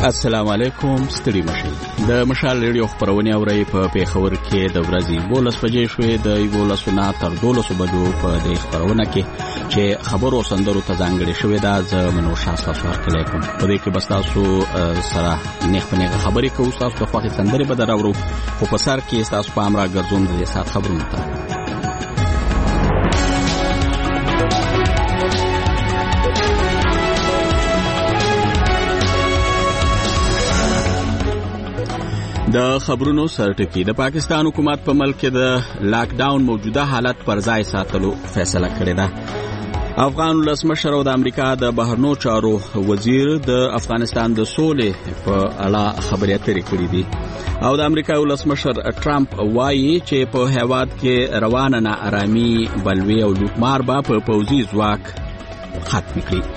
السلام علیکم ستړي مشي د مشال ریډیو خبرونه اوري په پیښور کې د ورځې 12 بجې شوې د 12 نه تر 12 بجو په د خبرونه کې چې خبرو سندرو ته ځانګړي شوې ده ز منو شاسته سوار کلیکم په دې کې بس تاسو سره نه خپلې خبرې کوو تاسو په خواخې سندري به دراورو خو په سر کې تاسو په امر ګرځوم د سات خبرونه ته د خبرونو سرټکی د پاکستان حکومت په ملک کې د لاک ډاون موجوده حالت پر ځای ساتلو فیصله کړې ده. افغان ولسمشر او د امریکا د بهرنیو چارو وزیر د افغانستان د سولې په اړه خبرې اترې کړې دي او د امریکا ولسمشر ټرمپ وایي چې په هیواد کې روانه ناارامي بلوي او لوټمار به په پوځي ځواک ختم کړي.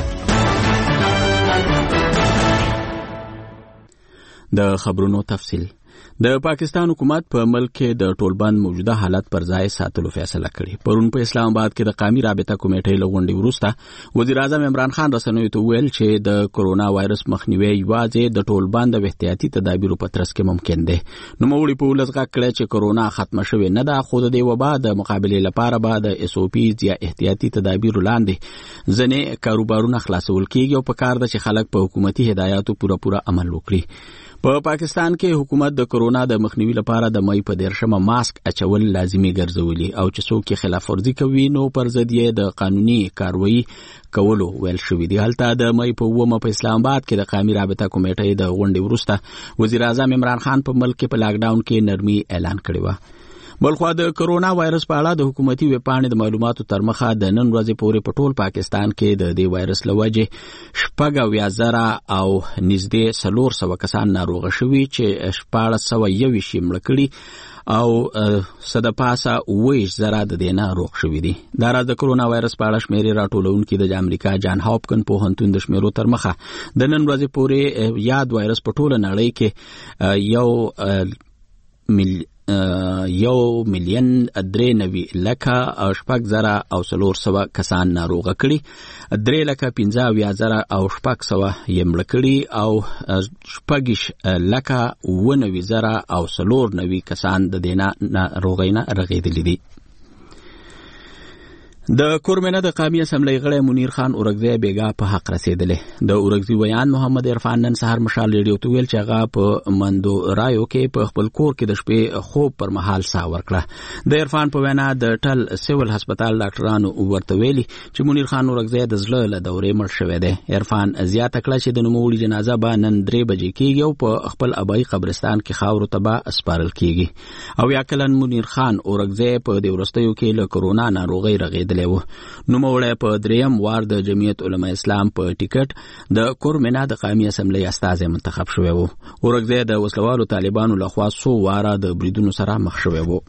د خبرونو تفصیل د پاکستان حکومت په ملک کې د ټولبند موجوده حالت پر ځای ساتلو فیصله کړې. پرون په اسلام آباد کې د قومي رابطه کمیټې له غونډې وروسته وزیر اعظم عمران خان رسنیو ته ویل چې د کرونا وایرس مخنیوي یوازې د ټولبند او احتیاطي تدابیرو په ترڅ کې ممکن دی. نو موړي په ولس غږ کړی چې کرونا ختم شوی نه ده خو د دې وبا د مقابلې لپاره به د SOPs یا احتیاطي تدابیرو لاندې ځنې کاروبارونه خلاصول کیږي او په کار ده چې خلک په حکومتي هدایاتو پوره عمل وکړي. په پاکستان کې حکومت د کرونا د مخنیوي لپاره د مې په 13 ماسک اچول لازمي ګرځولي او چې څوک خلاف ورزي کوي نو پر ضد یې د قانوني کاروایی کولو ویل شوې دي. هلته د مې په 9 په اسلام آباد کې د قومي رابطه کمیټې د غونډې وروسته وزیر اعظم عمران خان په ملک کې په لاک ډاون کې نرمي اعلان کړی و. بلخو د کرونا وایرس په اړه د حکومتي ویبپاڼې د معلوماتو تر مخه د نن ورځې پورې په ټول پاکستان کې د دې وایرس له وجې 14,000 او نږدې 400 کسان ناروغه شوي چې 1421 مړه کړي او صدپاسه 20,000 د دې ناروغ شوي دي. دا راز د کرونا وایرس په اړه شمیرې راټولونکي د امریکا جان هاپکن پوهنتون د شمیرو تر مخه د نن ورځې پورې یاد وایرس په ټوله نړۍ کې 1,93,400 کسان ناروغه کړي 3,15,000 او 600 یې مړه کړي او 6,19,000 او 490 کسان د دې ناروغۍ نه رغېدلي دي. د کورمنه د قومي اسمبلی غړی منیر خان اورګزی بیګا په حق رسیدلی. د اورګزی ویان محمد عرفان نن سهار مشال ریډیو ته ویل چې هغه په مندو رایو کې په خپل کور کې د شپې خوب پر مهال ساه ورکړه. د عرفان په وینا د ټل سیول هسپتال ډاکټرانو ورته ویلي چې منیر خان اورګزی د زړه له دورې مړ شوی دی. عرفان زیاته کړه چې د نوموړي جنازه به نن 3 بجې کېږي او په خپل ابایي قبرستان کې خاورو ته به سپارل کېږي. او یا کلن منیر خان اورګزی په دې وروستیو کې له کرونا ناروغۍ رغېدلی و. نوموړی په 3م وار د جمعیت علماء اسلام په ټیکټ د کورمنه د قومي اسمبلی استازی منتخب شوی و. اورګزی د وسلوالو طالبانو لخوا 100 واره د بریدونو سره مخ شوی و.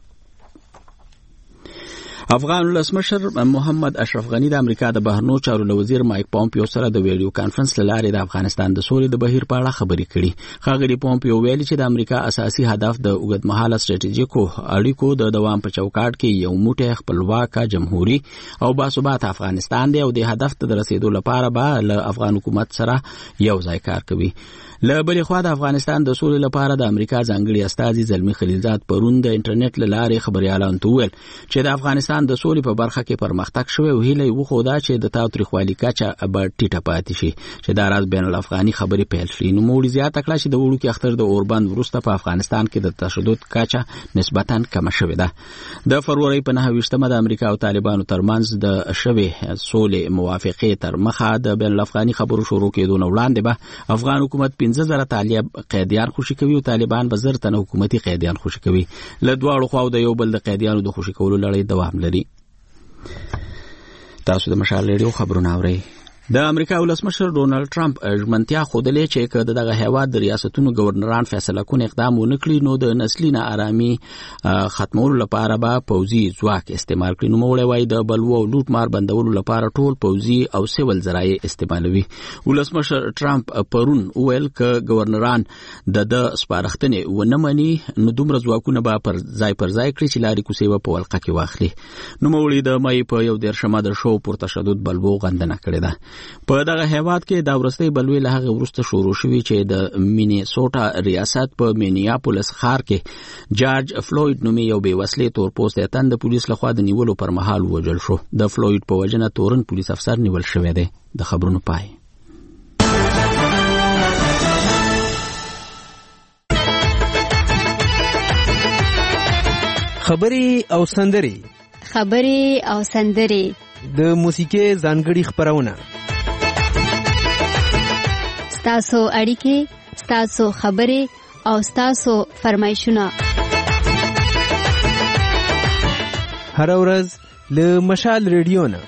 افغان ولسمشر محمد اشرف غنی د امریکا د بهرنیو چارو وزیر مایک پومپیو سره د ویډیو کانفرنس لارې د افغانستان د سولې د بهیر په اړه خبرې کړي. ښاغلي پومپیو ویلي چې د امریکا اساسي هدف د اوږدمهاله ستراتیژیکو اړیکو د دوام په چوکاټ کې یو موټی خپلواک جمهوریت او باثباته افغانستان دی او د هدف ته رسیدو لپاره به له افغان حکومت سره یو ځای کار کوي. له بلې خوا د افغانستان د سولې لپاره د امریکا ځانګړي استازي زلمی خلیلزاد پرون د انټرنیټ له لارې خبريالانو ته وویل چې د افغانستان د سولې په برخه کې پرمختګ شوی او هیله یې وښوده چې د تاوتریخوالي کچه به ټیټه پاتې شي چې دا راز بین الافغاني خبرې پیل شي. نو موړي زیاته کړه چې د وړوکي اختر د اوربند وروسته په افغانستان کې د تشدد کچه نسبتاً کمه شوې ده. د فروری په 9 د امریکا او طالبانو ترمنځ د شوې سولې موافقې تر مخه د بین الافغاني خبرو شروع کېدو نه وړاندې به افغان حکومت 15,000 طالب قیدیان خوشي کوي او طالبان به 1000 تنه حکومتي قیدیان خوشي کوي. له دواړو خواو د یو بل د قیدیانو د خوشي کولو لړۍ دوام لري. تاسو د مشال ریډیو خبرونه اورئ. د امریکا ولسمشر ډونالد ټرمپ ژمنتیا ښودلې چې که دغه هیواد د ریاستونو گورنران فیصله کوي اقدام ونه کړي نو د نسلي ناارامي ختمولو لپاره به پوځي ځواک استعمال کړي. نو موږ وایي د بلوو او لوټ مار بندولو لپاره ټول پوځي او سیول ذرایع استعمالوي. ولسمشر ټرمپ پرون ویل ک گورنران د سپارښتنې ونه مني نو دومره ځواکونه به پر ځای کړي چې لارې کوڅې په ولقه کې واخلي. نو موږ د مې په 11 د شو پر تشدد بلوو غندنه کړې ده. په دغه هیواد کې دا ورستۍ بلوي له هغه وروسته شروع شوې چې د مینیسوټا ریاست په مینیاپولیس ښار کې جارج فلوید نومي یو بې وسلې تورپوستی اتن د پولیس لخوا د نیولو پر مهال ووژل شو. د فلوید په وجنه تورن پولیس افسر نیول شوی دی. د خبرونو پای. خبرې او سندرې د موسیقي ځانګړي خبرونه، ستاسو اړیکې، ستاسو خبرې او ستاسو فرمایشونه هر ورځ له مشال ریډیو نه.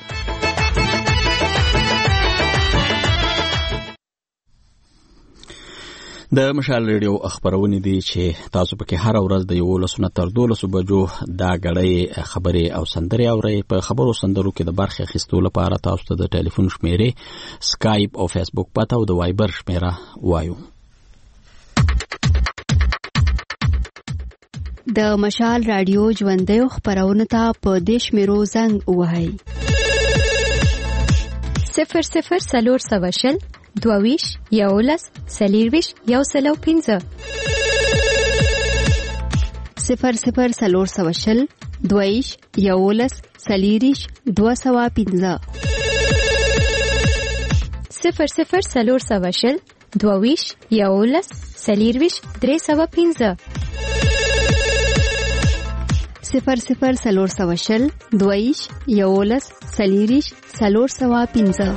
د مشال ریډیو خبرونه دي چې تاسو پکې هر ورځ د 11 تر 12 بجو دا غړې خبرې او سندرې اورئ. په خبرو سندرو کې د برخه اخیستلو لپاره تاسو ته د ټلیفون شمیرې، سکایپ او فیسبوک پته او د وایبر شمیره وایو. د مشال رادیو ژوندۍ خبرونه ته په دیش میرو زنګ وهاي 00 22 11 سلیرویش یو سلو 15 00 22 11 سلیریش 215 00 22 11 سلیرویش 315 00 22 11 سلیریش 315.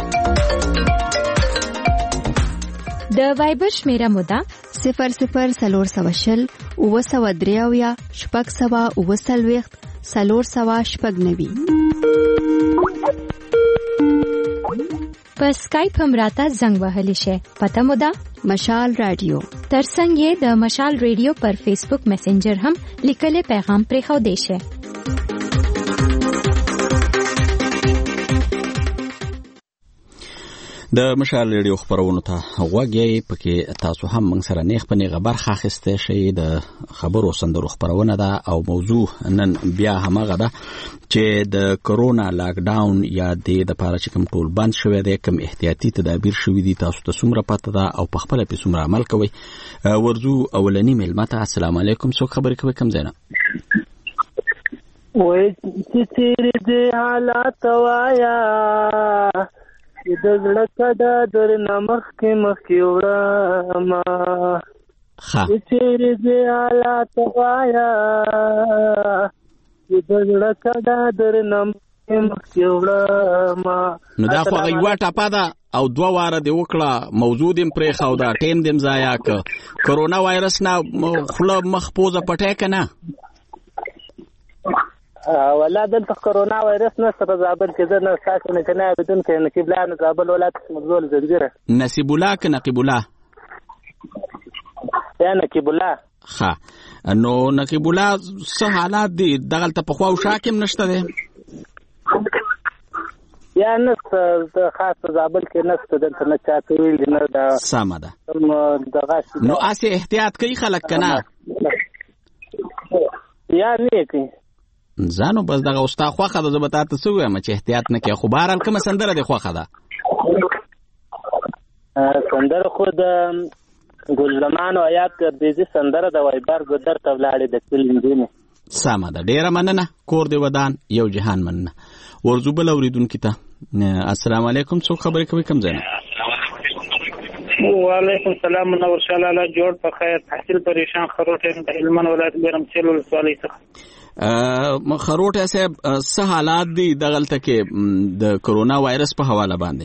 د وایبر شمیره مودا 00 300 923 شپږ 490. په سکایپ هم راته زنګ وهلی شي. پته مودا مشال رادیو. ترڅنګ یې د مشال ریډیو پر فیسبوک میسنجر هم لیکلي پیغام پرې خو دی شي. د مشال ریډیو خبرونه ته غوږی پکې تاسو هم موږ سره نیغ په نیغه برخه اخیسته شي. د خبرو سندرو خبرونه ده او موضوع نن بیا همغه ده چې د کرونا لاک ډاون یا د لپاره چې کوم ټول بند شوی دی، کوم احتیاطي تدابیر شوی دي، تاسو ته څومره پته ده او په خپل په څومره عمل کوي. ورزو اولنی ملمت السلام علیکم، څوک خبرې کوي؟ کوم ځای نه؟ وای چې تیرې دې حالات وایا د زړه کډه در نمخ کې وړم چې تیرې دې حالات وایا د زړه کډه در نمخ کې وړم. نو دا خو یو ټاپه ده او 2 واره دی وکړه، موضوع دې پرې خو دا ټیم دې ضایع ک. کرونا وایرس نه خله مخ پوزه پټه کنه ولا دلته کرونا وایرس نه سره زابل کې نه ساتل نه کنه بدون کې نقیب الله نه زابل ولایت مزول زنجیره نصیب الله ک نقیب الله یا نقیب الله. ها نو نقیب الله څه حالات دي دغه ته په خو شاکم نشته دي یا نه خاص زابل کې نشته دلته نه چاته ویل نه دا سم ده. نو اسه احتیاط کوي خلک کنه یا نه کوي ځانو بس دغه اوستا خوخه د زبتا ته سوې ما چې احتیاط نه کوي. خو بهرال کوم سندره دی خوخه ده سندره خو د ګلزمان او آیات دې سندره د وایبر ګدر تولاړي د کلینځینه. سمه ده، ډیره مننه. کور دی ودان یو جهان مننه. ورزو بل اوریدونکو ته السلام علیکم، څوک خبرې کوي؟ کوم ځای؟ وعلیکم السلام منور شاله الله جوړ په خیر. تحصیل پریشان خروټه د هلمند ولایت بیرم چلو ولسوالۍ څخه. خروټه صاحب څه حالات دي دغلته کې د کرونا وایرس په حواله باندې؟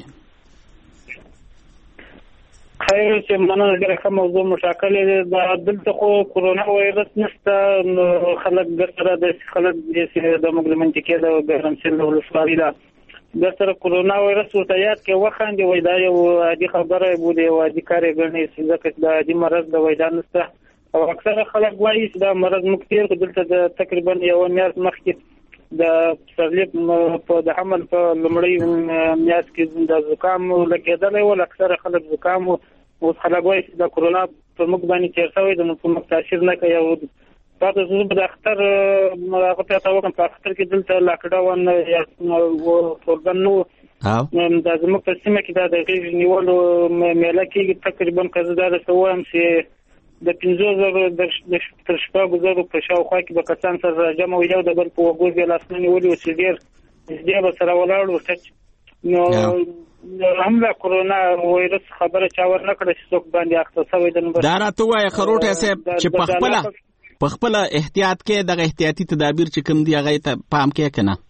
خیر چې مننه ډېره ښه موضوع مشاکل د دلته خو کرونا وایرس نشته. خلک سره د خلک د مګلمنټ کې د بیرم چلو ولسوالۍ دا د سره کرونا وایرس ورته یاد کې وخاندي وای دا یو عادي خبره بوده او عادي کار غني ځکه د عادي مرض د وای دا نشته. او اکثر خلک وایي چې دا مرض مکتیر دلته د تقریبا یو میاشت مخکې د سرلیپ په د حمل په لمړی میاشت کې د زکام لګیدلې ول. اکثر خلک زکام او خلک وایي چې د کرونا په موږ باندې چیرته د په تاثیر نه کوي. او تاسو زه په اختر هغه ته وکم په اختر کې دلته لاکډاون یا ټولبن نو دا زموږ په سیمه کې دا د غیږ نیولو میله کېږي تقریبا که زه دا درته ووایم چې د 50,000 تر 6,000 په شاوخوا کې به کسان سره جمع وي، یو د بل په وګو کې لاسونه نیولي وو چې ډېر نږدې به سره ولاړ وو. نو هم د کورونا وایرس خبره چا ورنه کړه چې څوک باندې اخته شوی دی. دا راته وایه خروټی صاحب چې په خپله احتیاط کې دغه احتیاطي تدابیر چې کوم دي هغې ته پام کې که نه؟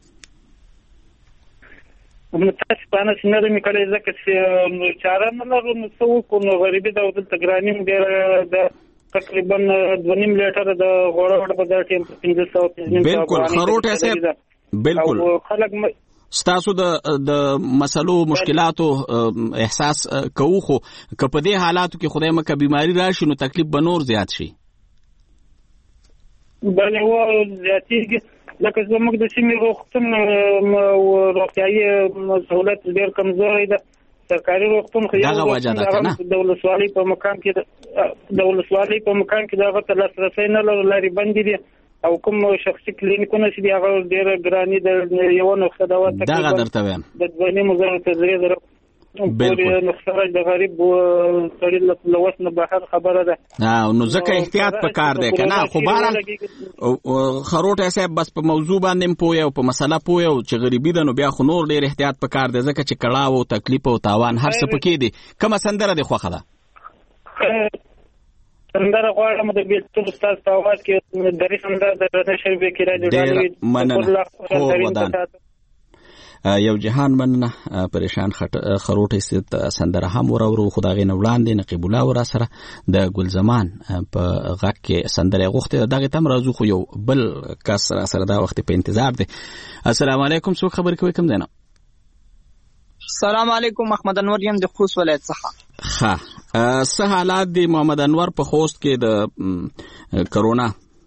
تاسو باندې څنګه مې کړی ځکه چې چاره نه لرو نو څه وکړو. نو غریبي دا دلته ګراني ډېره ده، تقریبا 2.5 لیټره د غوړه وړه په دا ټیم 500. بالکل خروټی صاحب، بالکل خلک ستاسو د مسلو مشکلاتو احساس کوو، خو که په دې حالاتو کې خدای مکه بیماری راشي نو تکلیف به نور زیات شي. بله و زیاتېږي، لکه زموږ د سیمې روغتون روغتیایي سهولت ډېر کمزوری ده. سرکاري روغتون خو دغه وجه ده که نه؟ د ولسوالۍ په مقام کې د هغه ته لاسرسی نه لرو، لارې بندې دي، او کوم شخصي کلینیکونه چې دي هغه ډېره ګراني د یوه نسخه دوا دغه درته وایم د 2,500 تر 3,000 پورې نسخه د غریب سړي له وس نه بهر خبره ده. نو ځکه احتیاط پکار دی که نه؟ خو بهرحال خروټی صاحب بس په موضوع باندې هم پوه او په مسله پوه او چې غریبي ده نو بیا خو نور ډېر احتیاط پکار دی، ځکه چې کړاو او تکلیف او تاوان هر څه پکې دي. کومه سندره دې خوښه ده؟ سندره غواړم د بیلتون استاد په آواز کې درې سندره د رضا شریف کې راځي. ډېر مننه. یو جهان مننه. پریشان خروټی سندره هم ورورو، خو د هغې نه وړاندې نقیب الله ورا سره د ګلزمان په غږ کې سندره غوښتې ده. دغې ته هم راځو، خو یو بل کس را سره دا وخت په انتظار دی. السلام علیکم، څوک خبرې کوي، کوم ځای نه؟ السلام علیکم، محمد انور یم د خوست ولایت څخه. ښه، څه حالات دي محمد انور په خوست کې د کرونا؟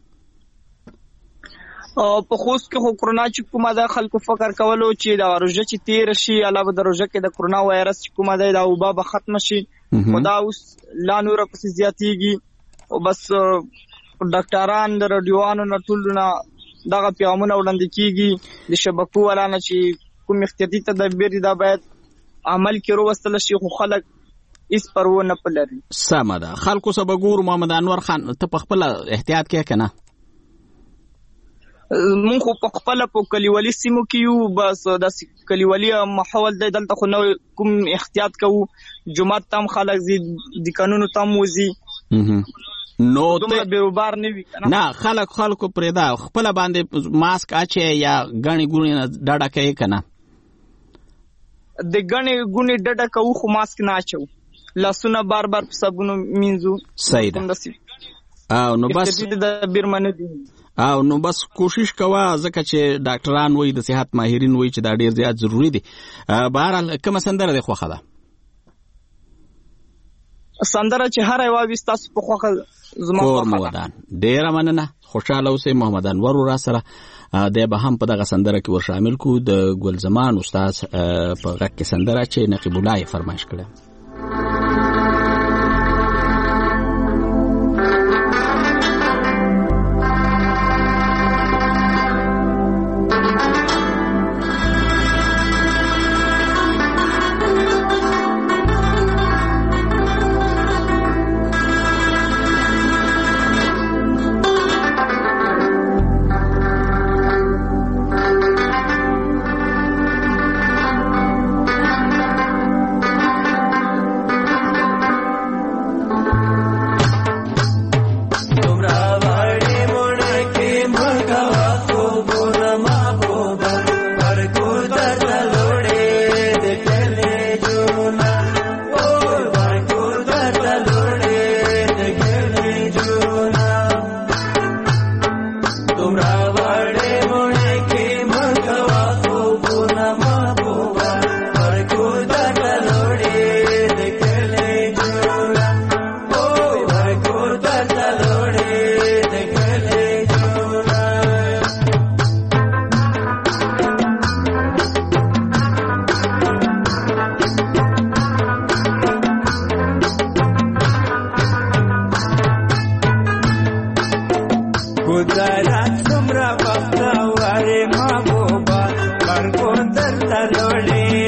په خوست کې خو کرونا چې کومه ده خلکو فکر کولو چې د روژه چې تیر شي علاوه د روژه کې د کرونا وایرس چې کومه ده دا وبا به ختم شي، خو دا اوس لا نوره پسې زیاتېږي. او بس ډاکټران د راډیوانو نه ټولو نه دغه پیغامونه وړاندې کېږي د شبکو والا نه چې کوم احتیاطي تدابیر دي دا باید عمل کې راوستل شي، خو خلک هیڅ پروا نه پلري. سمه ده. خلکو څه به ګورو محمد انور خان، ته په خپله احتیاط کوې که نه؟ مونږ خو په خپله په کلیوالي سیمو کې یو، بس داسې کلیوالي ماحول دی دلته، خو نه کوم احتیاط کوو. جومات ته هم خلک ځي، دکانونو ته هم وځي، نو دومره بیروبار نه وي. نه خلکو پرېږده، خپله باندې ماسک اچوې یا ګڼې ګوڼې نه ډډه کوې که نه؟ د ګڼې ګوڼې ډډه کوو، خو ماسک نه اچو، لاسونه بار بار په صابونو مینځو. صحیح ده. نو بس تدابیر منو دي. نو بس کوشش کوه، ځکه چې ډاکټران وایي، د صحت ماهرین وایي چې دا ډېر زیات ضروري دي. بهرحال کومه سندره دې خوښه ده؟ سندره چې هر یوه وي ستاسو په خوښه زما کور مو ودان. ډېره مننه، خوشحاله اوسئ. محمد انور را سره دی به هم په دغه سندره کې ور شامل کړو، د ګلزمان استاد په غږ کې سندره چې نقیب الله یې فرمایش کړی. څومره وخت واره محبوبه پر کو درته لوړې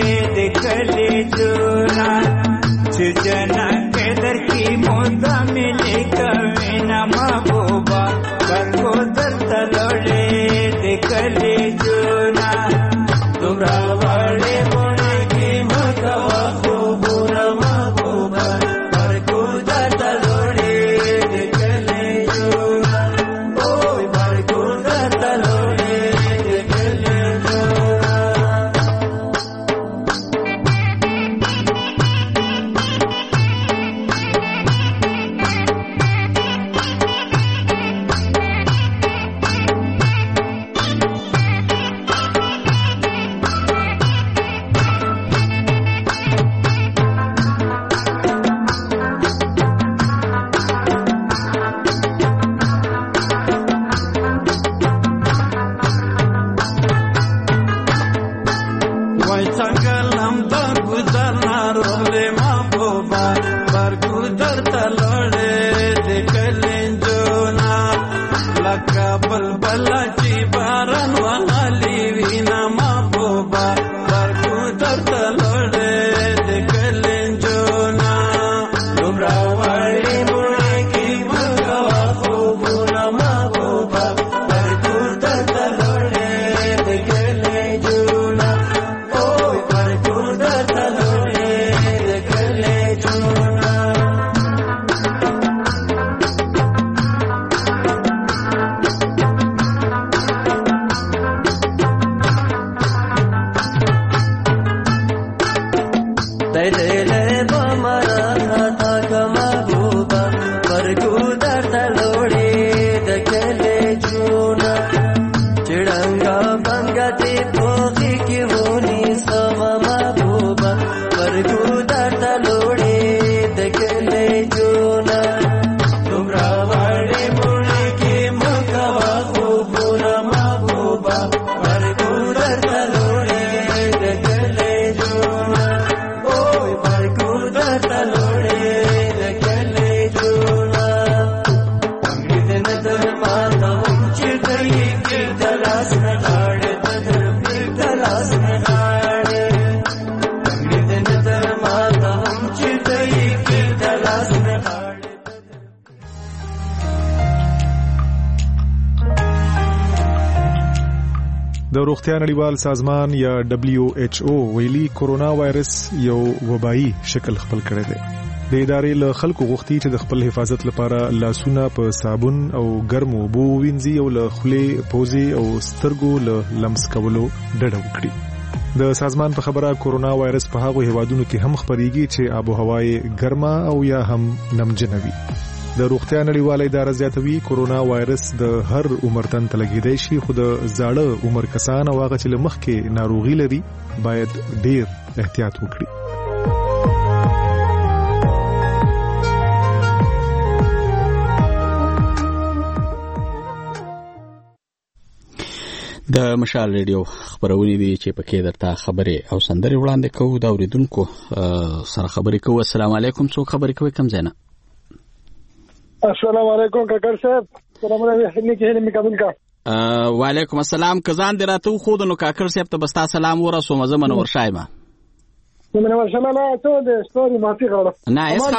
بلبل چې باران وهلي وینا محبوبه ورکو درته لوړې د کلنجونه دومره وړې مړې کې مکوه خوبونه محبوبه ورکو درته لوړې د کلنجونه اوی ورکو درته لوړې د کلنجونه د روغتیا نړیوال سازمان یا WHO ویلي کورونا وایرس یو وبایي شکل خپل کړی دی. د ادارې له خلکو غوښتي چې د خپل حفاظت لپاره لاسونه په صابون او ګرمو اوبو ووینځي او له خولې، پوزې او سترګو له لمس کولو ډډه وکړي. د سازمان په خبره کورونا وایرس په هغو هیوادونو کې هم خپریږي چې آب و هوا یې ګرمه او یا هم نمجنه وي. د روغتیا نړیواله اداره زیاتوي کورونا وایرس د هر عمر تن ته لګیدای شي، خو د زاړه عمر کسان او هغه چې له مخکې ناروغي لري باید ډیر احتیاط وکړي. د مشال ریډیو خبرونه دي چې پکې درته خبرې او سندرې وړاندې کوو. دا اوریدونکو سره خبرې کوو. السلام علیکم. څوک خبرې کوي؟ کم ځای نه؟ السلام علیکم کاکر صاحب. سلام علیکم. هله می قبول کا. وعلیکم السلام. کزان دراته خو د نو کاکر صاحب ته بستا سلام ورسوم. زمن ورشایمه من ورشمه لا ته د ستوري مافي غواړم. نه اس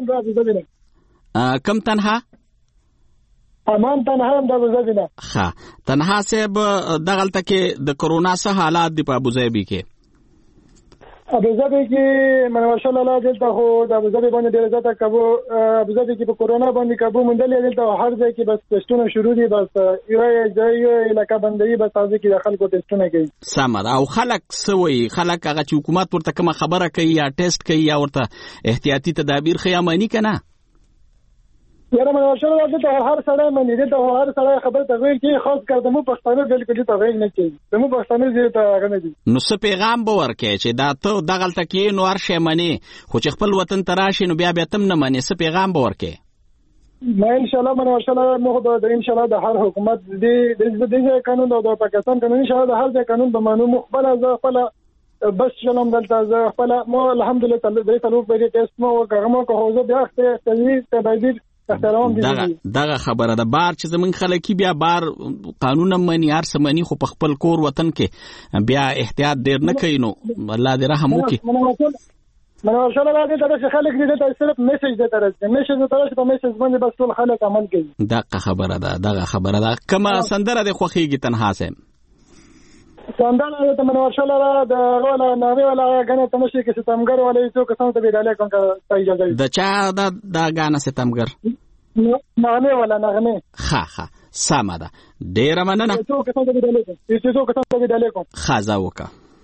کم تنها امان تنها هم د ابوظبي نه. ها تنها صاحب دغلته کې د کورونا سره حالات دی په ابوظبي کې. ابوظبي کې من ورشمه لا دلته خو د ابوظبي باندې ډیر زیاته کبو ابوظبي کې په کورونا باندې کبو مندلې دلته هر ځای کې بس ټیسټونه شروع دي. بس یو علاقه باندې بس تاسو کې د خلکو ټیسټونه کوي. سمه او خلک سوي خلک هغه چې حکومت ورته کوم خبره کوي یا ټیسټ کوي یا ورته احتیاطي تدابیر خیامانی کنه. یاره من ورشمه لا دلته هر سړی منی دلته هر سړی خبر ته ویل کې خاص کر د مو پښتانه بالکل ته ویل نه کوي. د مو پښتانه زیات غنه دي. نو څه پیغام به ورکې چې دا ته دغلته کې نو هر شی منی خو چې خپل وطن ته راشي نو بیا تم نه منی. څه پیغام به ورکې؟ ما ان شاء الله من ورشمه مو د ان شاء الله د هر حکومت د قانون او د پاکستان قانون ان شاء الله د هر ځای قانون به مانو مخبل از خپل بس شلم دلته ز خپل مو الحمدلله د تلو په دې ټیسټ مو کومه کوزه بیا ته تدبیر دغه خبره ده. بار چې زمون خلک بیا بار قانون منی هر سمنی خو په خپل کور وطن کې بیا احتیاط ډیر نه کوي. نو الله دې رحم وکړي. من ورشمه لا دې خلک دې ته صرف میسج دې ترسته میسج په میسج باندې بس ټول خلک عمل کوي. دغه خبره ده. کومه سندره دې خوخيږي تنها سم سندره ته من ورشمه لا د غولا نوې ولا غنه تمشي کې ستمګر ولې څو کسان ته ویډاله کوم ته اجازه د چا دا غانه ستمګر نغمه ولا نغمه. ها سمه ده. ډیر مننه. څو کسان ته ویډاله کوم خازا وکا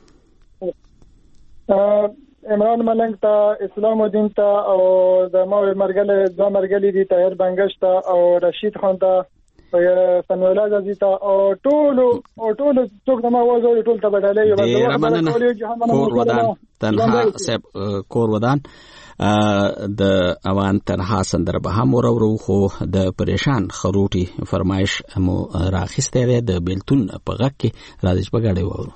عمران ملنګ ته اسلام الدین ته او د مو مرګلي دي طاهر بنگش ته او رشید خان ته سنولا زیتا او ټول څوک د ما وځو ټول ته بدلې کور ودان تنها سب کور ودان د اوان تنها سندره به هم ورو خو د پریشان خروټي فرمایش مو راخسته د بیلتون په غک کې راځي په غاړې وورو.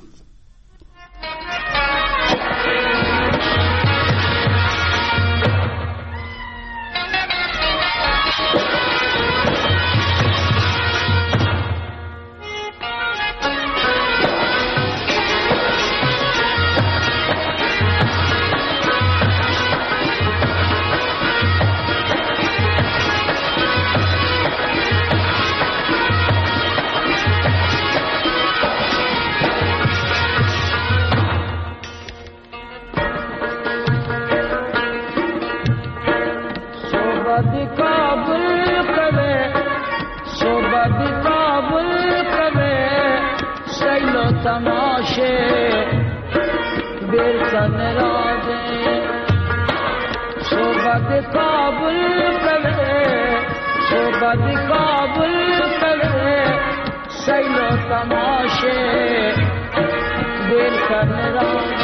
तमाशे बेरसन राजे सोबत काबुल करे सोबत काबुल करे सैलो तमाशे बेरसन राजे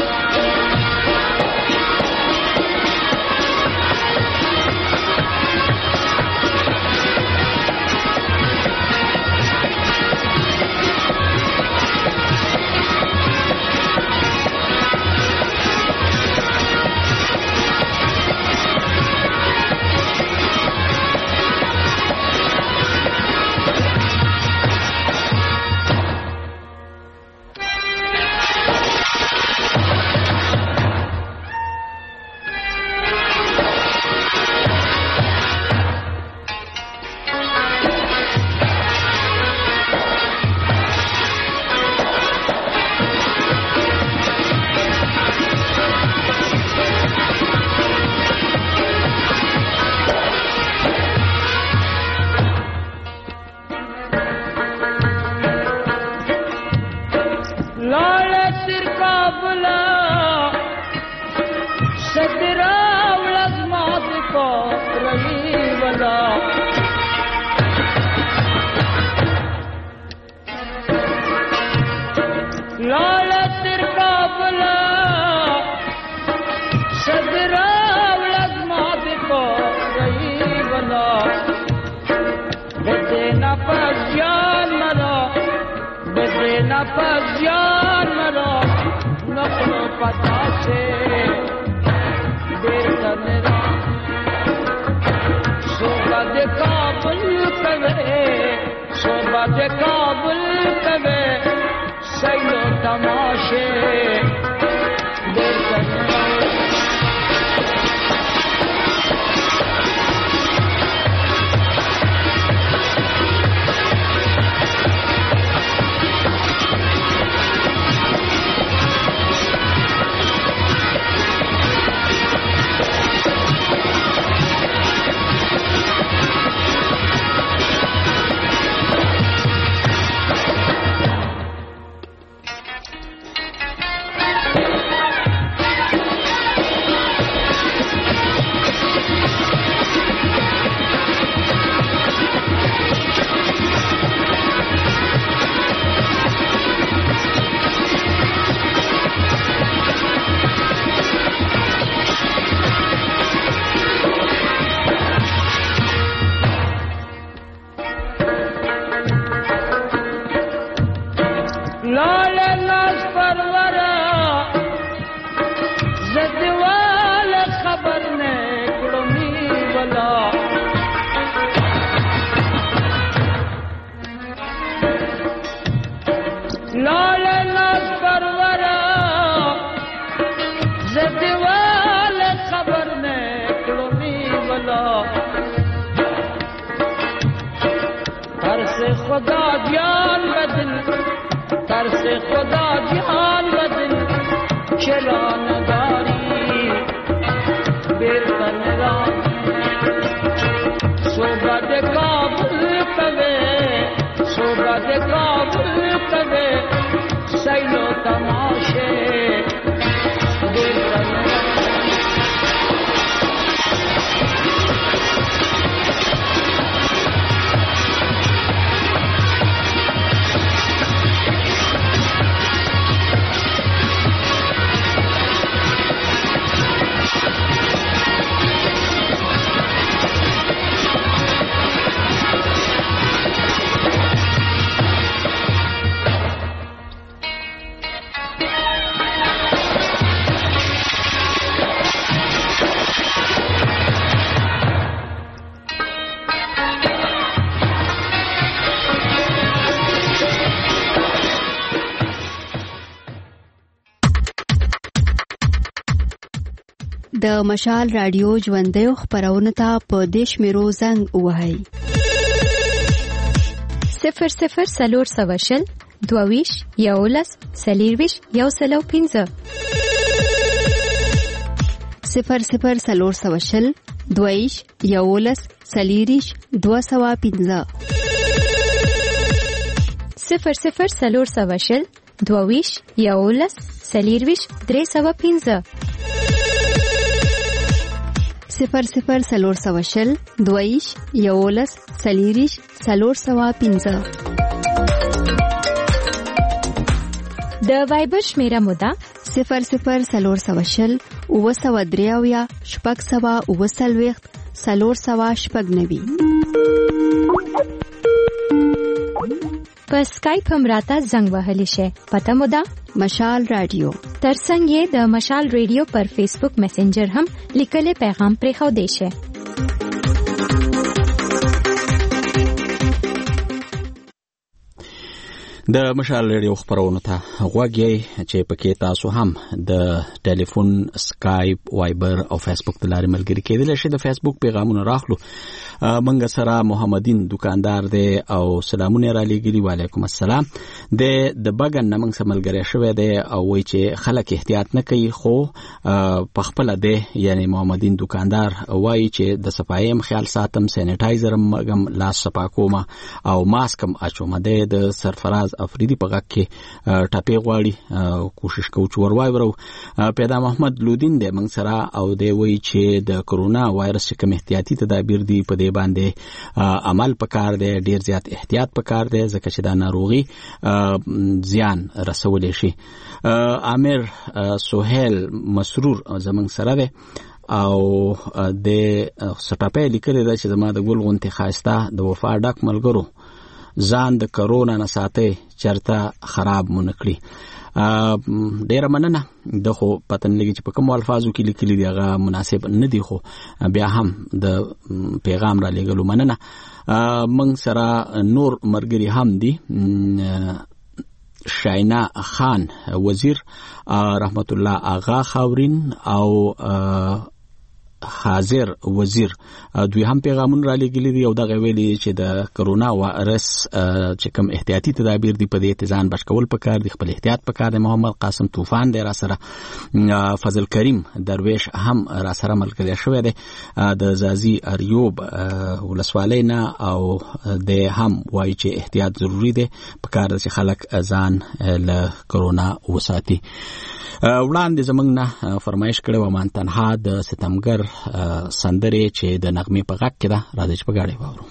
د مشال رادیو ژوندۍ خبرونه ته په دیش میرو زنګ وهاي 00 سلور سوشل دوویش یولس سلیرویش یو سلو 15 00 سلور سوشل دوویش یولس سلیریش 215 00 سلور سوشل 22 11 23 315 00 420 22 11 23 415 د وایبر شمیره موده 00 420 903 شپږ 490 په اسکایپ هم راته زنګ وهلی شي. پته مو ده مشال رادیو. ترڅنګ یې د مشال رادیو پر فیسبوک میسنجر هم لیکلي پیغام پرېښودی شي. د مشال ریډیو خبرونه ته غوږی چې پکې تاسو هم د ټلیفون، اسکایپ، وایبر او فیسبوک د لارې ملګری کېدلی شئ. د فیسبوک پیغامونه راخلو. منګه سره محمدین دکاندار دی او سلامونه را لېږلي. وعلیکم السلام. د بګن نمنګ سملګری شوی دی او وایي چې خلک احتیاط نه کوي، خو په خپل دی یعنی محمدین دکاندار وایي چې د صفایم خیال ساتم، سینیټایزر مګم لاس صفا کوم او ماسک هم اچوم. د سرفراز افریدی په غږ کې ټاپې غواړي، کوشش کوو چې ورواورو. پیدا محمد لودین دی موږ سره او دی وایي چې د کرونا وایرس کوم احتیاطي تدابیر دي په دې باندې عمل پکار دی، ډیر زیات احتیاط پکار دی ځکه چې دا ناروغي زیان رسولی شي. عامر سهیل مسرور زموږ سره دی او د سټاپې لیکلي ده چې زما د ګل غونتې ښایسته د وفا ډک ملګرو ځان د کرونا نه ساتي چرته خراب مو نکړي. ډیره مننه. د خو پتن لګي چې په کوم الفاظو کې لیکلي دی هغه مناسب نه دي، خو بیا هم د پیغام را لګلو مننه. موږ سره نور مرګري هم دي، شاینا خان وزیر، رحمت الله آغا خاورین او حاضر وزیر، دوی هم پیغامون را لګلي دي او دغه ویلي چې د کرونا وایرس چې کوم احتیاطي تدابیر دي په دې ځان بچ کول پکار دي، خپل احتیاط پکار دی. محمد قاسم طوفان دی را سره، فضل کریم درویش هم را سره ملګری شوی دی د زازی اریوب ولسوالۍ نه او د هم وایي چې احتیاط ضروری دی، پکار دی چې خلک ځان له کرونا وساتي. وړاندې زمنګ نه فرمایش کړو مان تنها د ستمګر سندرې چې د نغمې په غږ کې ده، راځي چې په غاړې واورو.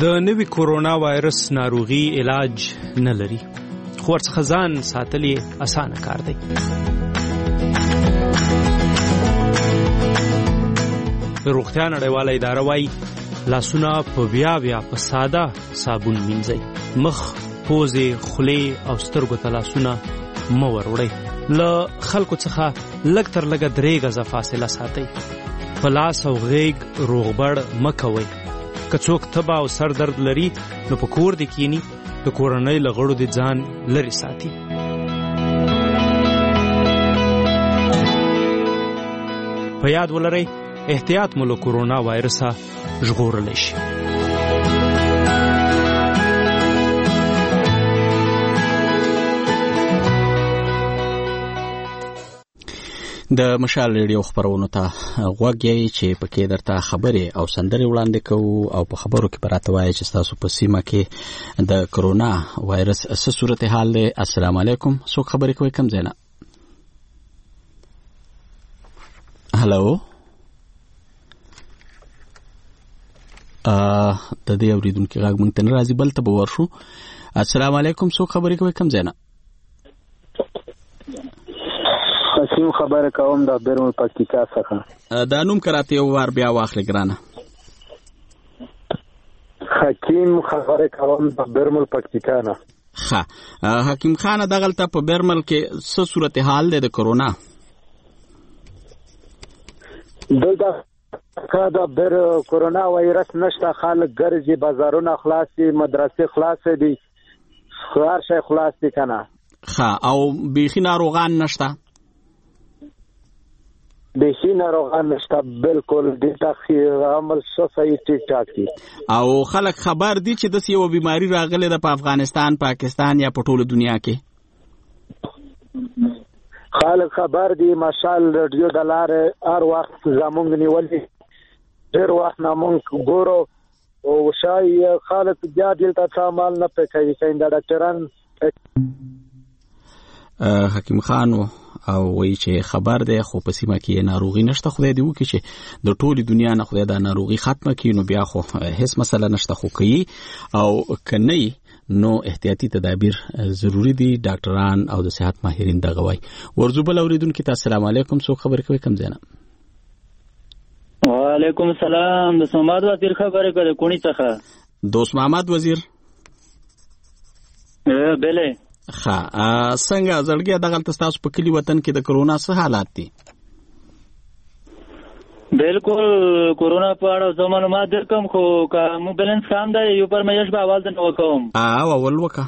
د نوي کورونا وایرس ناروغي علاج نه لري، خو ورڅخه ځان ساتل یې اسانه کار دی. روغتیا نړیواله اداره وايي لاسونه په بیا په ساده صابون مینځئ. مخ، پوزې، خولې او سترګو ته لاسونه مه وروړئ. له خلکو څخه لږ تر لږه 3 غزه فاصله ساتئ. په لاس او غیږ روغبړ مه کوئ. که څوک تبه او سر درد لري نو په کور دې کینی، د کورنۍ له غړو دې ځان لرې ساتي. په یاد ولرئ احتیاط مو له کورونا وایرسه ژغورلی شي. د مشال ریډیو خبرونو ته غوږ یې چې پکې درته خبرې او سندرې وړاندې کوو او په خبرو کې براته وایي چې تاسو په سیمه کې د کرونا وایرس څه صورتحال دی. السلام علیکم، څوک خبرې کوي کوم ځای نه؟ هلو، د دې اوریدونکي غږ مونږ ته نه راځي، بل ته به ورشو. السلام علیکم، څوک خبرې کوي کوم ځای نه؟ حکیم خبره کوم د بیرمل پکتیکا څخه. دا نوم کراته یو وار بیا واخلې ګرانه. حکیم خبره کوم د بیرمل پکتیکا نه. ښه حکیم خان، دغلته په بیرمل کې څه صورتحال دی د کرونا؟ دلته د بیر کرونا وایرس نشته، خلک ګرځي، بازارونه خلاص دي، مدرسې خلاص دي، هر شی خلاص دي کنه. او بیخي ناروغان نشته؟ بیخي ناروغان نشته، بالکل دلته عمل صحیح ټیک ټاک دي. او خلک خبر دي چې داسې یو بیماری راغلی ده په افغانستان، پاکستان یا په ټوله دنیا کې؟ خلک خبر دي، مشال رادیو د لارې هر وخت زمونږ نیولې، ډېر وخت نه مونږ ګورو او شاید خلک بیا دلته څه عمل نه پرې کوي، که د ډاکټران. حکیم خان او وایي چې خبر دی خو په سیمه کې ناروغي نشته. خدای دې وکړي چې د ټولې دنیا نه خدای دا ناروغي ختمه کړي، نو بیا خو هیڅ مسله نشته. خو کوي او کني نو احتیاطي تدابیر ضروری دي. ډاکټران او د صحت ماهرین دغه وایي. ورځو بل اوریدونکي ته السلام علیکم، څوک خبرې کوي کوم ځای نه؟ وعلیکم السلام، د سماد وزیر خبرې کوي کونی څخه. دوست محمد وزیر؟ بله. څنګه زړګي دغلته تاسو په کلی وطن کې د کرونا څه حالات دي؟ بالکل کرونا په اړه زه معلومات درکوم، خو که مو بیلنس کام دی یو پرمیش به اول نه وکوم. اول وکا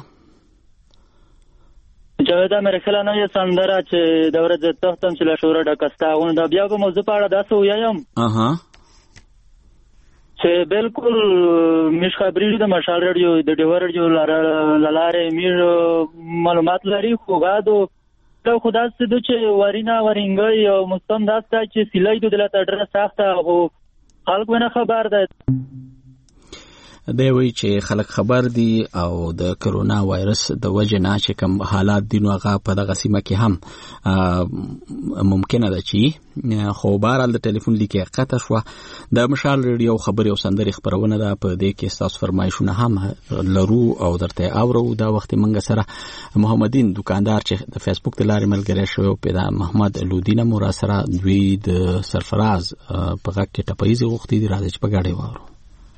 جاوید امریکا نه یې سندره چې د ورځې تختم چې له شوره ډکستا غون دا بیا به موضوع په اړه داسې ویایم چې بالکل مش خبرې د مشال رادیو د ډیور رادیو لاره میر معلومات لري، خو غادو له خدا ستاسو چې ورینا ورنګي او مستم داسته چې سیلای د دلته ډېر سخته او خلک ونه خبر ده. دی وایي چې خلک خبر دي او د کرونا وایرس د وجې نه چې کوم حالات دي نو هغه په دغه سیمه کې هم ممکنه ده چې خو بهرحال د ټلیفون لیکه قطع شوه. د مشال ریډیو خبرې او سندرې خپرونه ده، په دې کې ستاسو فرمایشونه هم لرو او درته اورو. دا وخت منګه سره محمدین دکاندار چې د فیسبوک د لارې ملګری شوی او پیدا محمد لودینه مور سره دوی د سرفراز په غږ کې ټپایزي غوښتي دي، راځي چې په ګاډي واورو.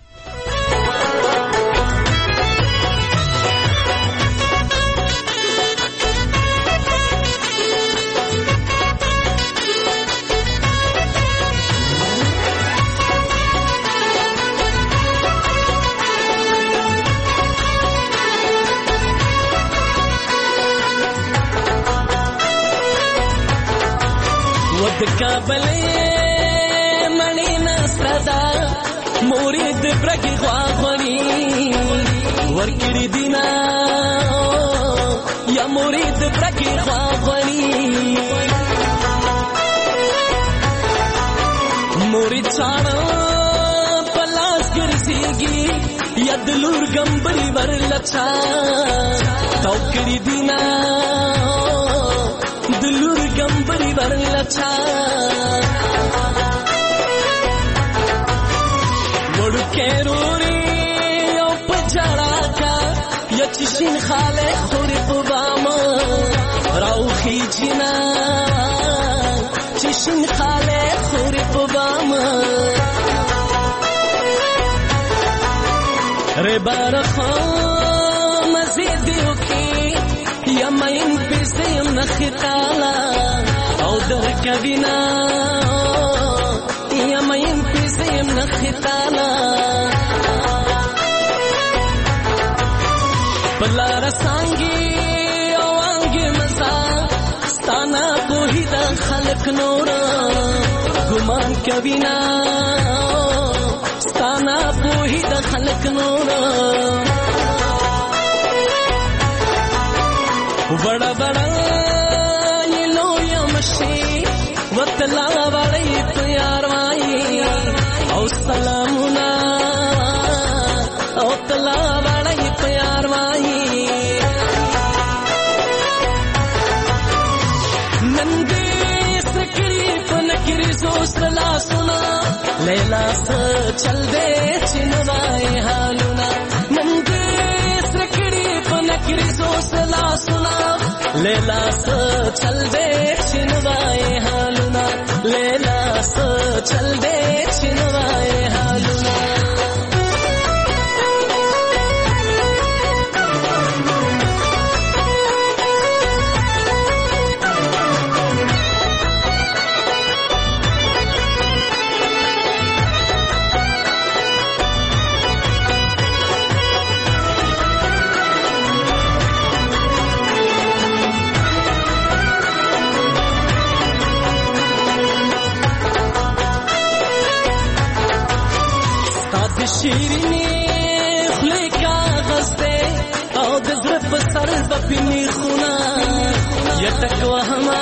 کابلې منی نستدا مورید برګي غواغونی ورګړي دینا یا مورید برګي غواغونی مورید څانو پلاس ګرځيږي یا دلور ګمبري ورلچا توکړي دینا دلور ګمبري ورلچا وړو کېروري او خاله خوري په بام راوخي جنا چشین خاله خوري په بام ری بارخو مزیدیو کی یمین پیسیم نخطالا او در کبینا یمین پیسیم نخطالا پلا رسانگی او آنگی مزا ستانا پوہی دا خلق نورا گمان کبینا ستانا پوہی دا خلق نورا بڑا بڑا یہ لو یمشی وطلا بڑی پیار وائی او سلامنا او تلا بڑی پیار وائی نندی سکری پنکری زوسلا سنا لیلا سا چل دے چنوائے حالنا نندی سکری پنکری زوسلا سنا لیلا سا چل دے چنوائے حالنا لیلا سا چل دے چنوائے حالنا شیرینی خلی کاغذ دے او دزر پسر بپینی خونا یتک وہما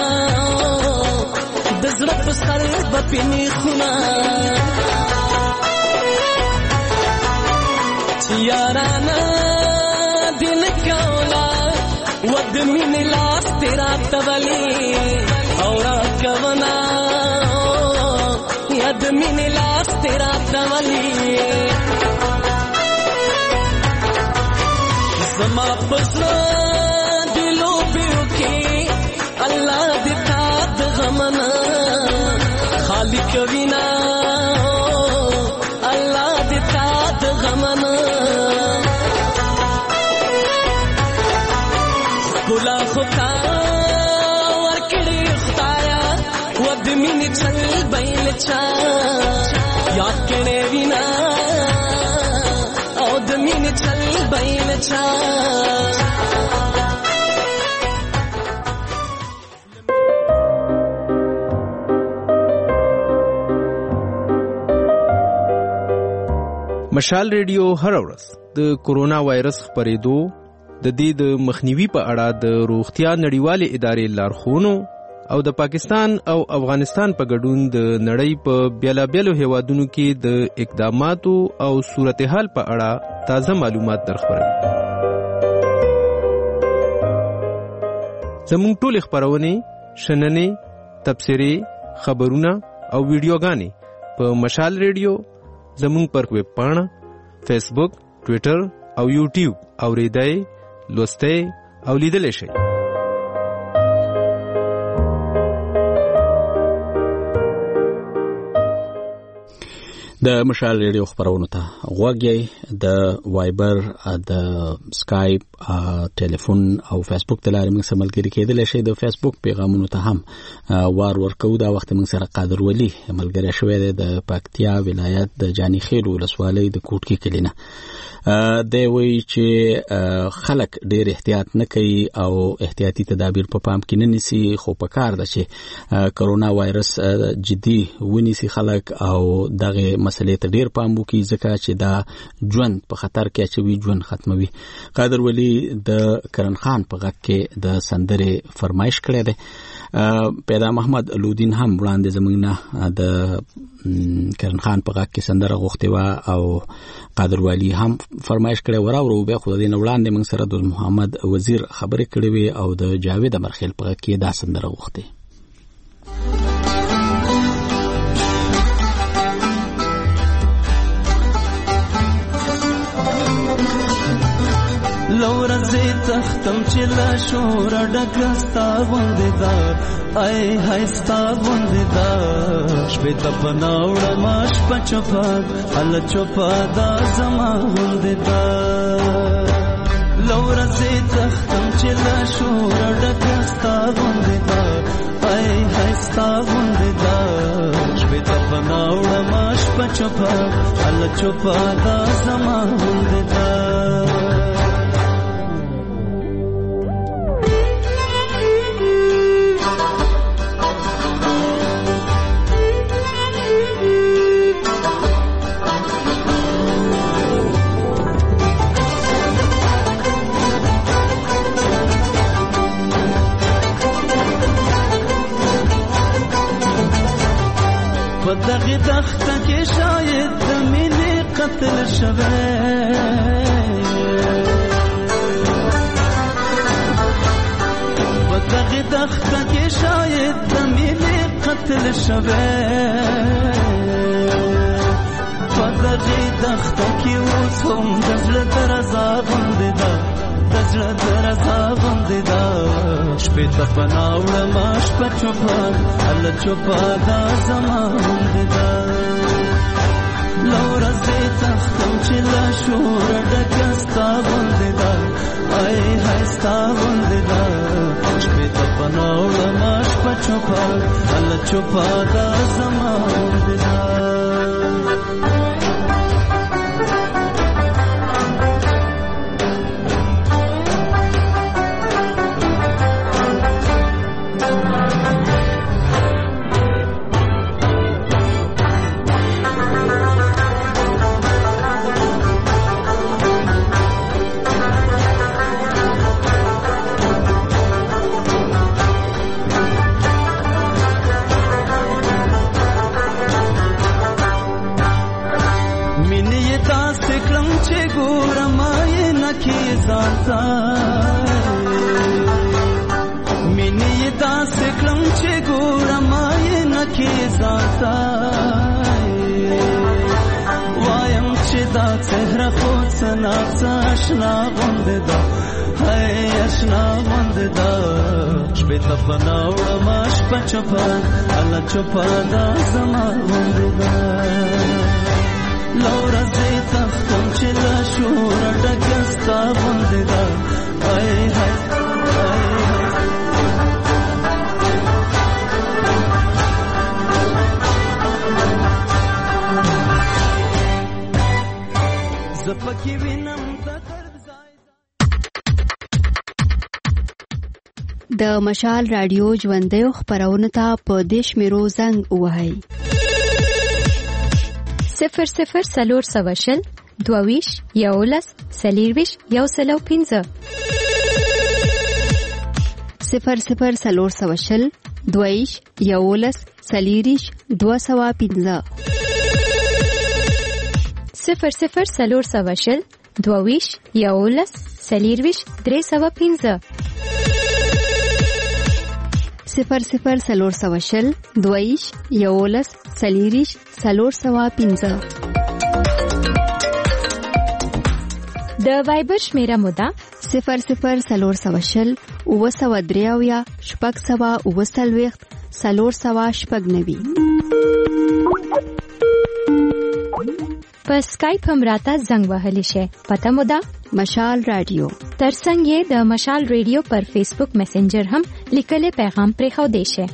دزر پسر بپینی خونا چیارانا دل کولا ود من لاس تیرا تولی اورا کونا ید من لاس تیرا تولی زما پسرا دلو بیو کی اللہ دیتا دغمنا خالق وینا اللہ دیتا دغمنا گلا خطا ورکڑی خطایا ود من چل بیل چا یاد کنے وینا او دمین چل بین چا مشال ریډیو هر ورځ د کورونا وایرس خپرېدو د دې د مخنیوي په اړه د روغتیا نړیوالې ادارې لارښوونو او د پاکستان او افغانستان په ګډون د نړۍ په بیلابیلو هیوادونو کې د اقداماتو او صورتحال په اړه تازه معلومات درخبروي. زموږ ټولې خپرونې، شننې، تبصرې، خبرونه او ویډیوګانې په مشال ریډیو، زموږ پر ویب پاڼه، فیسبوک، ټویټر او یوټیوب اورېدای، لوستای او لیدلی شئ. د مشال ریډیو خبرونو ته غوږی د وایبر، د سکایپ، ټلیفون او فیسبوک د لارې موږ سره ملګري کېدلی شئ. د فیسبوک پیغامونو ته هم وار ورکوو. دا وخت موږ سره قادر ولی ملګری شوی دی د پکتیا ولایت د جاني خیل ولسوالۍ د کوټکي کلي نه. دی وایي چې خلک ډېر احتیاط نه کوي او احتیاطي تدابیر په پام کې نه نیسي، خو په کار ده چې کرونا وایرس جدي ونیسي خلک او دغه مسلې ته ډېر پام وکړي، ځکه چې دا ژوند په خطر کې اچوي، ژوند ختموي. قادر ولی د کرن خان په غږ کې د سندرې فرمایش کړی دی. پیدا محمد لودین هم وړاندې زموږ نه د کرن خان په غږ کې سندره غوښتې وه او قادر ولی هم فرمایش کړی و. راوړو بیا خو د دې نه وړاندې موږ سره د محمد وزیر خبرې کړې وې او د جاوید امرخیل په غږ کې دا سندره غوښتې. لورزه تختم چې لا شور ډکستا غوندې دا ای هستا غوندې دا شپې ته پناوړ ماش پچپا ال چوپا دا زما غوندې دا لور زه تختم چې لا شور ډکستا غوندې دا ای هستا غوندې دا شپې ته پناوړ ماش پچپا ال چوپا دا زما غوندې دا دغه دخته کې شاید د مینې قتل شوه دغه دخته کې شاید د مینې قتل شوه دغه دخته کې اوس هم د زړه درزا غوندې ده د زړه درزا غوندې ده شپې ته پناوړ ماش په چوپا ال چوپا دا زما غوندې ده لور زه تختم چې لا شور ډکستا غوندې ده ای هستا غوندې ده شپې ته پناوړ ماش په چوپا ال چوپا دا زما غوندې ده مینې داسې کړم چې ګورم یې نکې ځانته وایم چې دا څهره خو څه ناڅه اشنا غوندې ده هی اشنا غوندې ده شپې ته پناوړه ما شپه چوپه الله چوپه دا زما غوندې ده لوره زه تختم چې له شوره ډکه ستا غوندې ده هی هی د مشال رادیو ژوندیو خبرونه ته په دیش میرو زنګ وهاي 00 22 یولس سلیرویش یو سلو 15 00 22 یولس سلیریش 215 00 22 یولس سلیرویش 315 00 22 یولس سلیریش 315 د وایبر شمیره مودا 00 وسودریاویا شپږ سوا وسلويخت سلور سوا شپږ نوي په سکایپ هم راته زنګ وهلی شي پته مودا مشال رادیو ترڅنګ د مشال رادیو پر فیسبوک میسنجر هم لیکلي پیغام پرې خو دی شي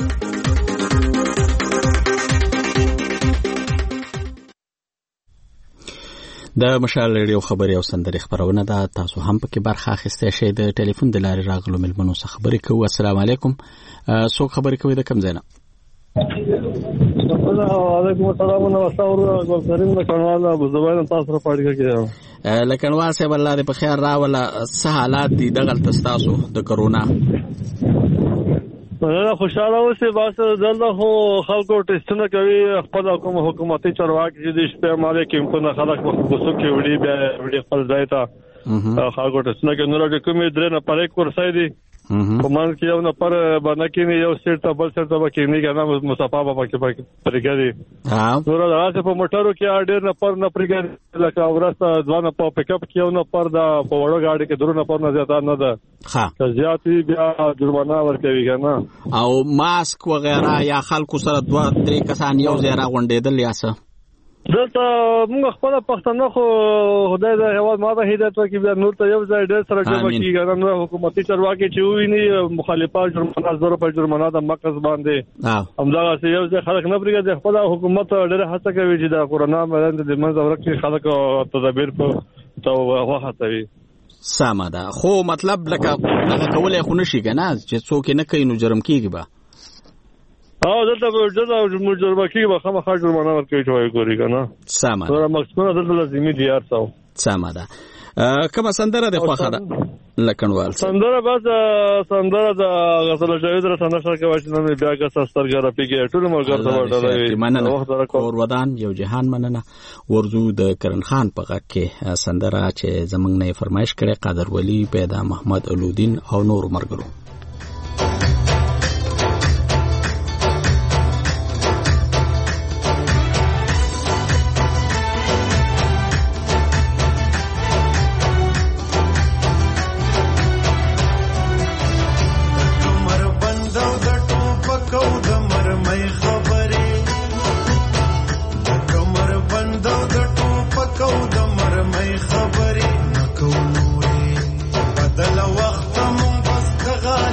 د مشال رادیو خبري او سندري خبرونه ده تاسو هم پکې برخه اخیسته شئ د ټلیفون د لارې راغلو ملمنو څخه خبرې کوو السلام علیکم څوک خبرې کوي د کم ځای نه وعلیکم السلام نو تاسو ګل کریم د کڼوال ابو زبیر تاسو سره پاړی کېږم لکڼوال صاحب الله دې په خیر راولا څه حالات دي دغه تاسو د کرونا زه خوشاله اوسې بس دلته خو خلکو ټیسټونه کوي خپل حکومتي چارواکي چې د شپې مالې کې کومه خلک په کوڅو کې وړي بیا وړي خپل ځای ته خلکو ټیسټونه کوي نو د کومې درې نه پرې کورسای دي په من کې یو نفر باندې کې یو سیټ ته بل سیټ ته کې نه کنه مصطفی بابا کې پرګری نور راځي په موټرو کې ډېر نفر نه پرګری لکه ورسته ځوان په پک اپ کې یو نفر دا په وړو غاډي کې درو نفر نه زیاته نه ده ها زیاتې بیا جرمانه ورکوي کنه او ماسک وغیرہ یا خلکو سره 2-3 کسان یو ځای راغونډېدل یا څه دلته موږ خپل پښتنه خو خدای دې هواد ما ته هدایت وکړي بیا نور ته یو ځای ډېر سره جمع کیږي نو حکومتي چارواکي چې ویني مخالفت جرمانه 100 جرمانه د مقصد باندې همدا یو ځای خلک نه پرېږدي خپل حکومت ډېر هڅه کوي چې د کورونا باندې د منځ ورکړي خلک تدابیر په تو واخته سمه ده خو مطلب لکه هغه کولای خو نشي کنه چې څوک نه کوي نو جرم کیږي به دلته مجرمه کیږي به خامخا جرمانه ورکوي چې وایي ګوري کنه سمه ده مقصدونه دلته لازمي دي یار تاسو سمه ده کومه سندره د خوخه ده لکنوال سندره بس سندره د غزل جاوید را څنګه کوي چې نن بیا که سترګې را پیږي ټول مرګ ته وړلای مننه اور ودان یو جهان مننه ورزو د کرن خان په غږ کې سندره چې زمنګ نه فرمایش کړي قادر ولی پیدا محمد علودین او نور مرګرو بدل وخت مون بس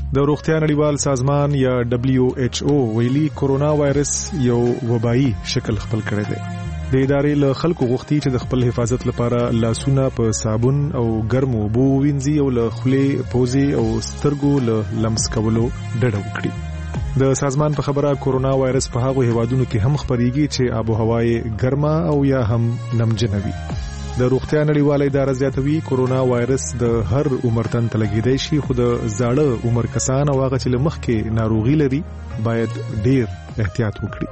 د روغتیا نړیوال سازمان یا WHO ویلي کورونا وایرس یو وبایي شکل خپل کړی دی. د ادارې له خلکو غوښتي چې د خپل حفاظت لپاره لاسونه په صابون او ګرمو اوبو وینځي او له خولې، پوزې او سترګو له لمس کولو ډډه وکړي. د سازمان په خبره کورونا وایرس په هغو هیوادونو کې هم خپریږي چې آب و هوا یې ګرمه او یا هم نمجنه وي. د روغتیا نړیواله اداره زیاتوي کورونا وایرس د هر عمر تن ته لګیدای شي، خو د زاړه عمر کسان او هغه چې له مخکې ناروغي لري باید ډیر احتیاط وکړي.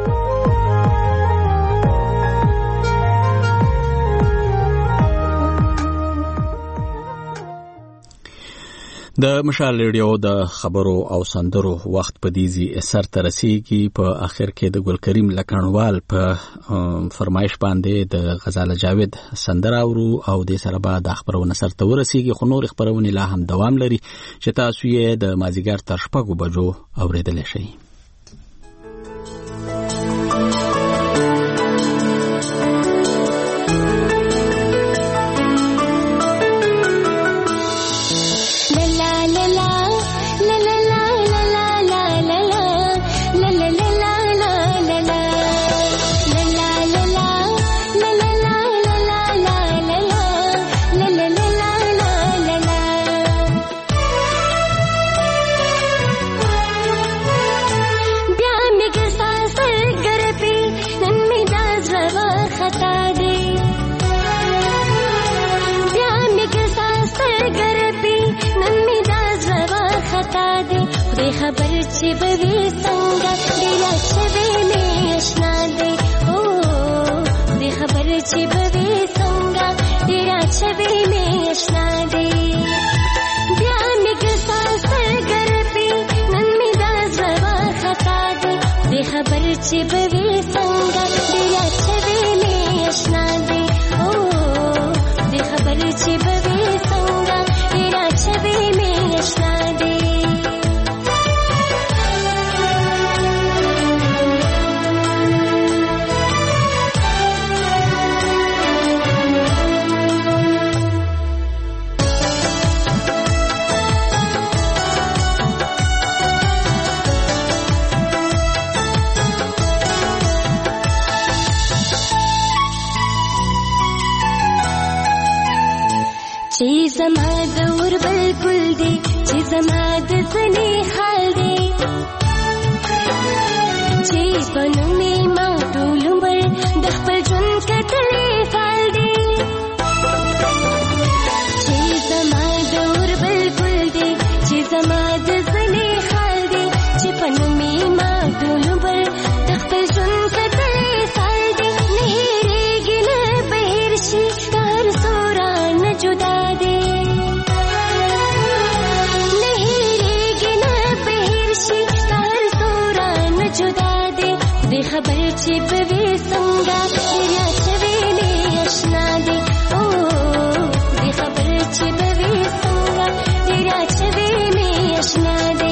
د مشال ریډیو د خبرو او سندرو وخت په دیزي اثر ترسيږي. په اخر کې د ګل کریم لکانوال په فرمایش باندې د غزاله جاوید سندره اورو او د سره بعد خبرونه سره ورسیږي. خو نور خبرونه لا هم دوام لري چې تاسو یې د مازیګر تر 6 بجو اوریدل شئ. खबर ची बवी संगा दिला छवे में अशना दे ओ दे खबर ची बवी संगा दिला छवे में अशना दे ब्यामिक सासर घर पे नन्मी दाजवा खता दे दे खबर ची बवी संगा दिला छवे में अशना दे ओ दे खबर ची बवी संगा दिला छवे में अशना दे زما دور بالکل دی چې زما د ځنې حال دی چې پنو می ما ټول عمر د خپل ژوند کتلې فال دی چې زما دور بالکل دی چې زما د ځنې حال دی چې پنو می ما ټول عمر د خپل ژوند کتلې فال دی نه هېرېږي نه بهر شي کار سورا نه جدا دی خبر چې بوي څنګه دریا چوي نه آشنا دي او دې خبر چې بوي څنګه دریا چوي نه آشنا دي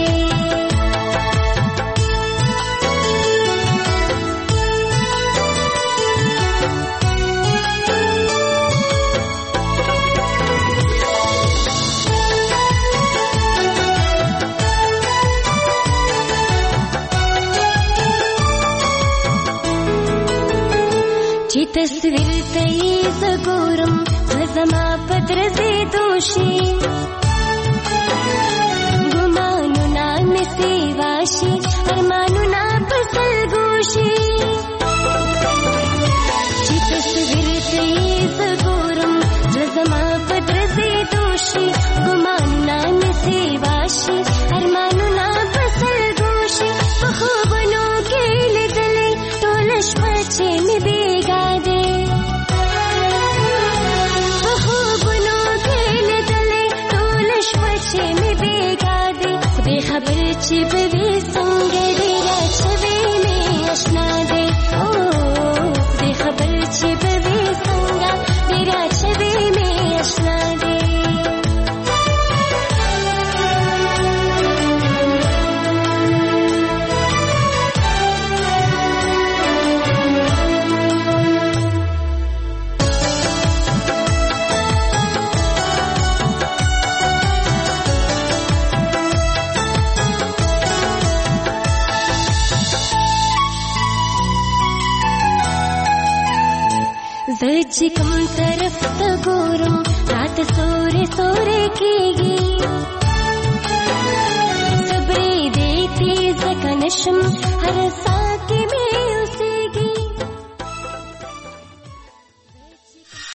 تصویر ته زګورم زما پدرزي دوشي ګمانو نا نسی واشي ارمانو نا پسل ګوشي چې تصویر ته زګورم زما پدرزي دوشي ګمانو نا نسی واشي ارمانو نا پسل ګوشي په خوبونو کې لیدلې ټول شپه چې مې بیګا خبر چې بوي څنګه ډیرا چوي نه آشنا دي او دې خبر چې بوي څنګه ډیرا چوي نه آشنا دي چې کوم طرف ته ګورم رات سورې سورې کېږي صبرې دې تیز کنشم هر سا کې مې